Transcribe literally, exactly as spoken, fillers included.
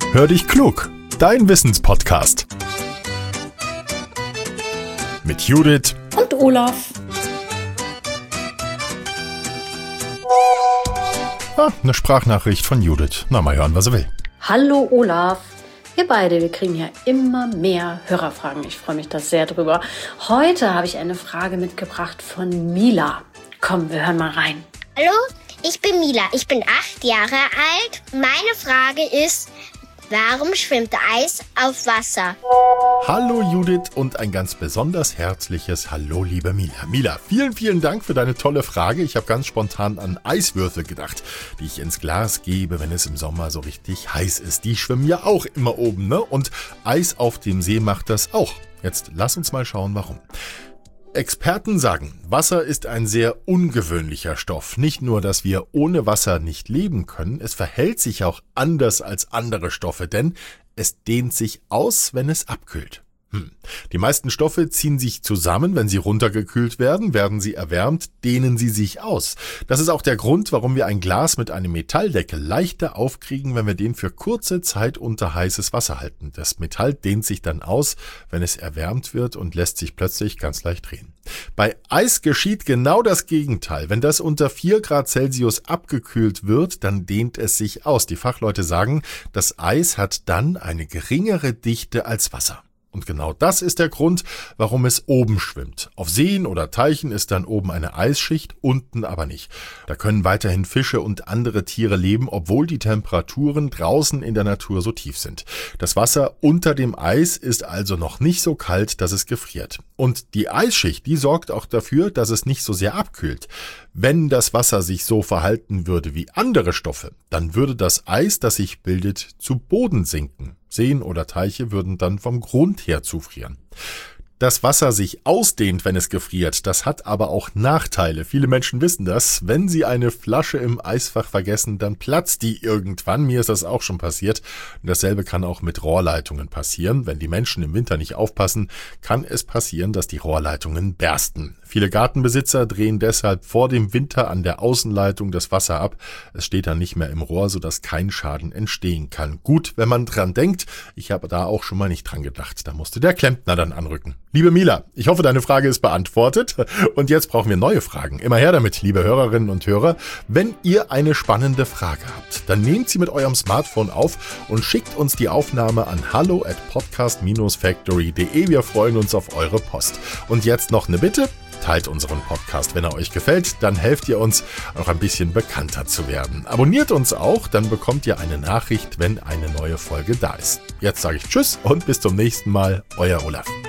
Hör dich klug, dein Wissenspodcast. Mit Judith und Olaf. Ah, eine Sprachnachricht von Judith. Na, mal hören, was er will. Hallo Olaf. Wir beide, wir kriegen ja immer mehr Hörerfragen. Ich freue mich da sehr drüber. Heute habe ich eine Frage mitgebracht von Mila. Komm, wir hören mal rein. Hallo, ich bin Mila. Ich bin acht Jahre alt. Meine Frage ist, warum schwimmt Eis auf Wasser? Hallo Judith und ein ganz besonders herzliches Hallo liebe Mila. Mila, vielen, vielen Dank für deine tolle Frage. Ich habe ganz spontan an Eiswürfel gedacht, die ich ins Glas gebe, wenn es im Sommer so richtig heiß ist. Die schwimmen ja auch immer oben, ne? Und Eis auf dem See macht das auch. Jetzt lass uns mal schauen, warum. Experten sagen, Wasser ist ein sehr ungewöhnlicher Stoff. Nicht nur, dass wir ohne Wasser nicht leben können, es verhält sich auch anders als andere Stoffe, denn es dehnt sich aus, wenn es abkühlt. Hm. Die meisten Stoffe ziehen sich zusammen, wenn sie runtergekühlt werden, werden sie erwärmt, dehnen sie sich aus. Das ist auch der Grund, warum wir ein Glas mit einem Metalldeckel leichter aufkriegen, wenn wir den für kurze Zeit unter heißes Wasser halten. Das Metall dehnt sich dann aus, wenn es erwärmt wird und lässt sich plötzlich ganz leicht drehen. Bei Eis geschieht genau das Gegenteil. Wenn das unter vier Grad Celsius abgekühlt wird, dann dehnt es sich aus. Die Fachleute sagen, das Eis hat dann eine geringere Dichte als Wasser. Und genau das ist der Grund, warum es oben schwimmt. Auf Seen oder Teichen ist dann oben eine Eisschicht, unten aber nicht. Da können weiterhin Fische und andere Tiere leben, obwohl die Temperaturen draußen in der Natur so tief sind. Das Wasser unter dem Eis ist also noch nicht so kalt, dass es gefriert. Und die Eisschicht, die sorgt auch dafür, dass es nicht so sehr abkühlt. Wenn das Wasser sich so verhalten würde wie andere Stoffe, dann würde das Eis, das sich bildet, zu Boden sinken. Seen oder Teiche würden dann vom Grund her zufrieren. Dass Wasser sich ausdehnt, wenn es gefriert, das hat aber auch Nachteile. Viele Menschen wissen das. Wenn sie eine Flasche im Eisfach vergessen, dann platzt die irgendwann. Mir ist das auch schon passiert. Und dasselbe kann auch mit Rohrleitungen passieren. Wenn die Menschen im Winter nicht aufpassen, kann es passieren, dass die Rohrleitungen bersten. Viele Gartenbesitzer drehen deshalb vor dem Winter an der Außenleitung das Wasser ab. Es steht dann nicht mehr im Rohr, sodass kein Schaden entstehen kann. Gut, wenn man dran denkt. Ich habe da auch schon mal nicht dran gedacht. Da musste der Klempner dann anrücken. Liebe Mila, ich hoffe, deine Frage ist beantwortet. Und jetzt brauchen wir neue Fragen. Immer her damit, liebe Hörerinnen und Hörer. Wenn ihr eine spannende Frage habt, dann nehmt sie mit eurem Smartphone auf und schickt uns die Aufnahme an hallo at podcast dash factory punkt de. Wir freuen uns auf eure Post. Und jetzt noch eine Bitte. Teilt unseren Podcast, wenn er euch gefällt, dann helft ihr uns, noch ein bisschen bekannter zu werden. Abonniert uns auch, dann bekommt ihr eine Nachricht, wenn eine neue Folge da ist. Jetzt sage ich Tschüss und bis zum nächsten Mal, euer Olaf.